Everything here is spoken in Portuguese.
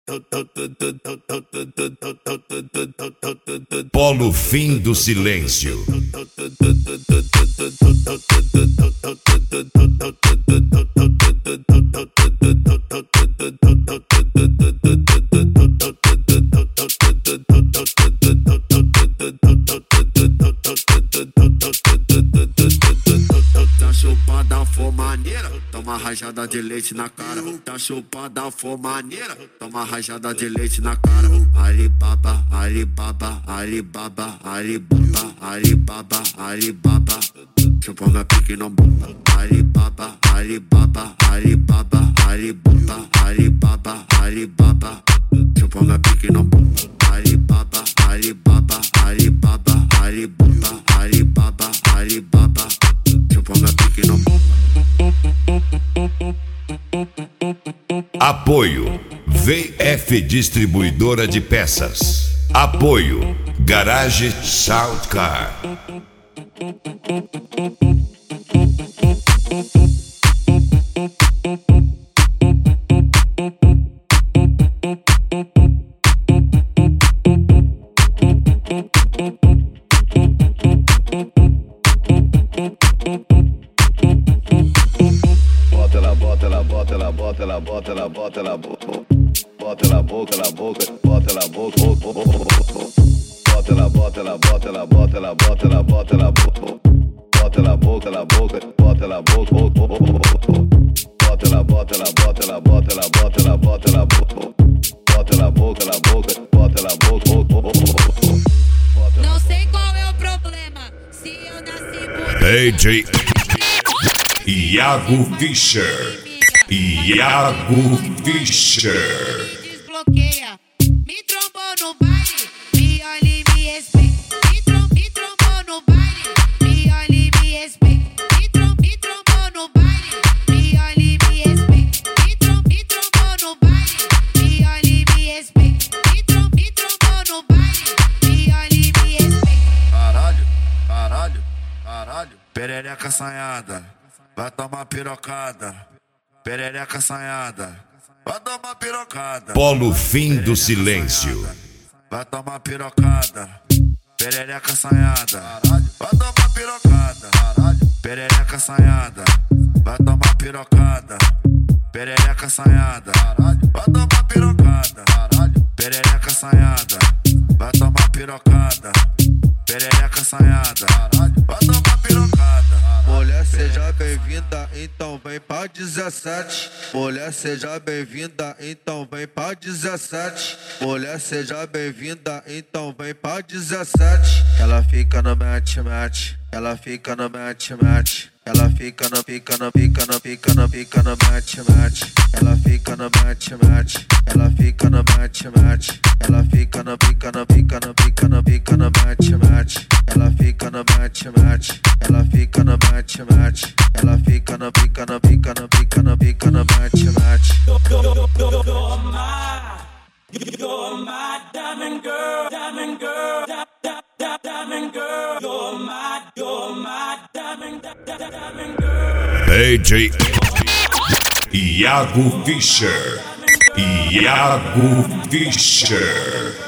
Polo Fim do Silêncio. Tá chupada, for maneira, toma rajada de leite na cara. Tá chupada, for maneira, toma rajada de leite na cara. Alibaba, Alibaba, Alibaba, Alibaba, Alibaba, Alibaba. Chupa minha pique não bomba. Alibaba, Alibaba, Alibaba, Alibaba, Alibaba, Alibaba. Chupa minha pique não bomba. Alibaba, Alibaba, Alibaba, Alibaba, Alibaba, Alibaba. Chupa minha pique não bomba. Apoio VF Distribuidora de Peças. Apoio Garage Sound Car. Bota ela, bota ela, bota ela, bota ela, bota ela, bota ela, bota ela boca, ela boca, bota ela boca, bota ela, bota ela, bota ela, bota ela, bota ela, bota ela, bota ela boca, ela boca, bota ela boca, bota ela, bota ela, bota ela, bota ela, bota ela, bota ela, bota ela boca, ela boca, bota ela boca. Não sei qual é o problema, se eu nasci bonita. DJ Iago Fischer. Iago Fischer. Desbloqueia, me trombou no baile, me olha e me respeita. Me trombou no baile, me olha e me respeita. Me trombou no baile, me olha e me respeita. Me trombou no baile, me olha e me respeita. Me trombou no baile, me olha e me respeita. Caralho, caralho, caralho. Perereca assanhada, vai tomar pirocada. Perereca assanhada, vai tomar pirocada. Polo Fim do Silêncio. Vai tomar pirocada. Perereca assanhada, vai tomar pirocada. Perereca assanhada, vai tomar pirocada. Perereca assanhada, vai tomar pirocada. Perereca assanhada, vai tomar pirocada. Perereca assanhada, vai tomar pirocada. Mulher, seja bem-vinda, então vem pra 17. Mulher, seja bem-vinda, então vem pra 17. Mulher, seja bem-vinda, então vem pra 17. Ela fica no match, ela fica no match. Ela fica no pica no pica no pica no pica no match. Ela fica no match. Ela fica no match. Ela fica no pica no pica no pica no pica no match. Ela fica no match. Ela fica no match. Ela fica no pica no pica no pica no pica no match. You're my diamond girl, diamond girl, diamond girl. You're my diamond girl. DJ Iago Fischer. Iago Fischer.